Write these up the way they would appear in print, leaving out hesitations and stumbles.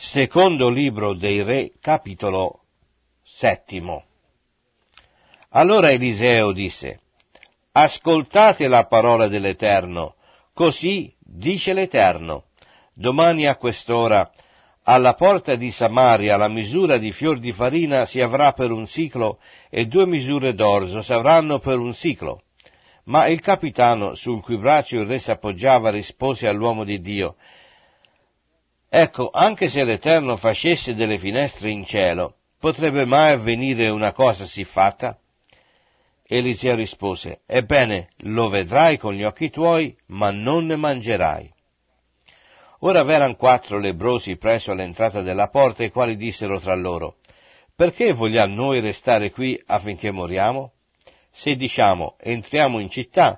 Secondo libro dei Re, capitolo 7. Allora Eliseo disse: ascoltate la parola dell'Eterno, così dice l'Eterno: domani a quest'ora, alla porta di Samaria, la misura di fior di farina si avrà per un siclo, e 2 misure d'orzo s'avranno per un siclo. Ma il capitano, sul cui braccio il re s'appoggiava, rispose all'uomo di Dio: ecco, anche se l'Eterno facesse delle finestre in cielo, potrebbe mai avvenire una cosa siffatta? Eliseo rispose: ebbene, lo vedrai con gli occhi tuoi, ma non ne mangerai. Ora v'eran 4 lebbrosi presso all'entrata della porta, i quali dissero tra loro: perché vogliamo noi restare qui affinché moriamo? Se diciamo: entriamo in città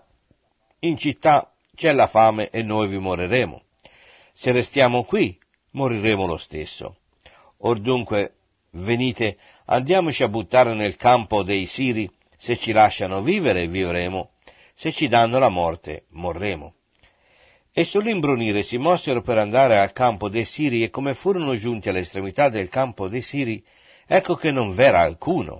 c'è la fame e noi vi moriremo. Se restiamo qui, moriremo lo stesso. Or dunque, venite, andiamoci a buttare nel campo dei Siri. Se ci lasciano vivere, vivremo; se ci danno la morte, morremo. E sull'imbrunire si mossero per andare al campo dei Siri, e come furono giunti all'estremità del campo dei Siri, ecco che non v'era alcuno.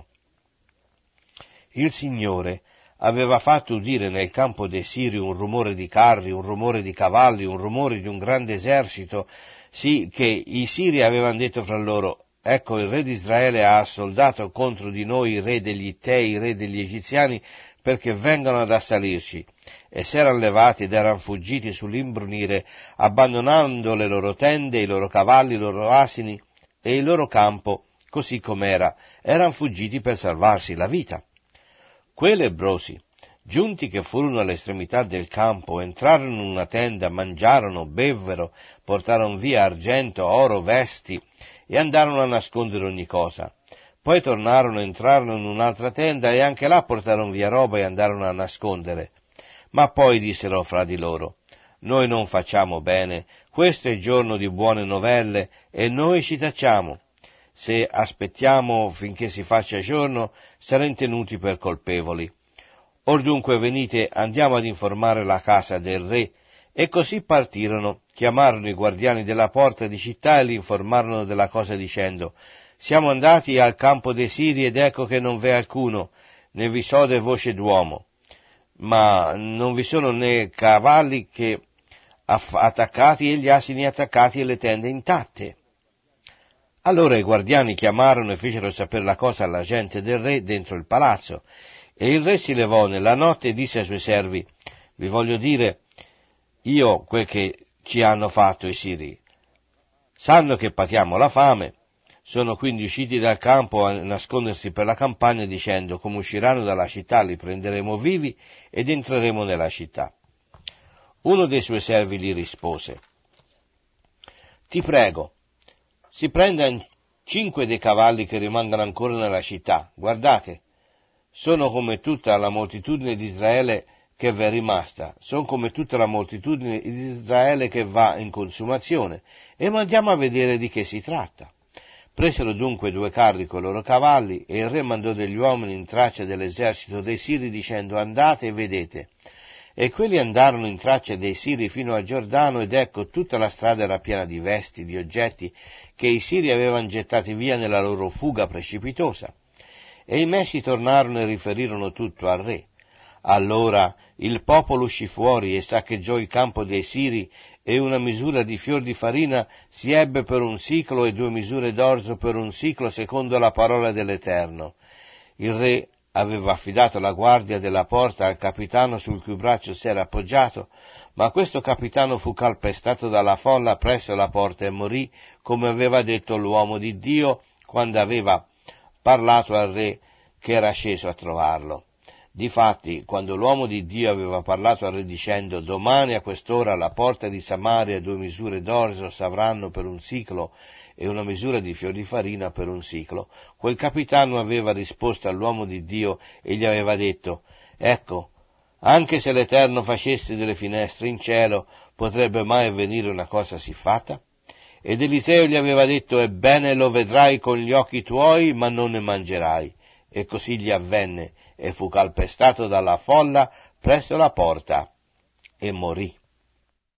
Il Signore aveva fatto udire nel campo dei Siri un rumore di carri, un rumore di cavalli, un rumore di un grande esercito, sì che i Siri avevano detto fra loro: ecco, il re di Israele ha assoldato contro di noi i re degli Ittei, i re degli Egiziani, perché vengano ad assalirci. E s'erano levati ed erano fuggiti sull'imbrunire, abbandonando le loro tende, i loro cavalli, i loro asini e il loro campo, così com'era, erano fuggiti per salvarsi la vita. Quei lebbrosi, giunti che furono all'estremità del campo, entrarono in una tenda, mangiarono, bevvero, portarono via argento, oro, vesti, e andarono a nascondere ogni cosa. Poi tornarono, entrarono in un'altra tenda, e anche là portarono via roba e andarono a nascondere. Ma poi dissero fra di loro: noi non facciamo bene, questo è giorno di buone novelle, e noi ci tacciamo. Se aspettiamo finché si faccia giorno, saremo tenuti per colpevoli. Or dunque venite, andiamo ad informare la casa del re. E così partirono, chiamarono i guardiani della porta di città e li informarono della cosa dicendo: siamo andati al campo dei Siri, ed ecco che non v'è alcuno, né vi sode voce d'uomo, ma non vi sono né cavalli che attaccati e gli asini attaccati e le tende intatte. Allora i guardiani chiamarono e fecero sapere la cosa alla gente del re dentro il palazzo, e il re si levò nella notte e disse ai suoi servi: vi voglio dire io quel che ci hanno fatto i Siri. Sanno che patiamo la fame, sono quindi usciti dal campo a nascondersi per la campagna, dicendo: come usciranno dalla città li prenderemo vivi ed entreremo nella città. Uno dei suoi servi gli rispose: ti prego, si prenda 5 dei cavalli che rimangono ancora nella città. Guardate, sono come tutta la moltitudine di Israele che v'è rimasta, sono come tutta la moltitudine di Israele che va in consumazione, e mandiamo a vedere di che si tratta. Presero dunque 2 carri con i loro cavalli, e il re mandò degli uomini in traccia dell'esercito dei Siri, dicendo: andate e vedete. E quelli andarono in traccia dei Siri fino al Giordano, ed ecco, tutta la strada era piena di vesti, di oggetti che i Siri avevano gettati via nella loro fuga precipitosa. E i messi tornarono e riferirono tutto al re. Allora il popolo uscì fuori e saccheggiò il campo dei Siri, e una misura di fior di farina si ebbe per un siclo, e 2 misure d'orzo per un siclo, secondo la parola dell'Eterno. Il re aveva affidato la guardia della porta al capitano sul cui braccio si era appoggiato, ma questo capitano fu calpestato dalla folla presso la porta e morì, come aveva detto l'uomo di Dio quando aveva parlato al re che era sceso a trovarlo. Difatti, quando l'uomo di Dio aveva parlato al re dicendo: domani a quest'ora alla porta di Samaria 2 misure d'orzo s'avranno per un siclo, e una misura di fior di farina per un siclo, quel capitano aveva risposto all'uomo di Dio e gli aveva detto: ecco, anche se l'Eterno facesse delle finestre in cielo, potrebbe mai avvenire una cosa siffatta? Ed Eliseo gli aveva detto: ebbene, lo vedrai con gli occhi tuoi, ma non ne mangerai. E così gli avvenne, e fu calpestato dalla folla presso la porta, e morì.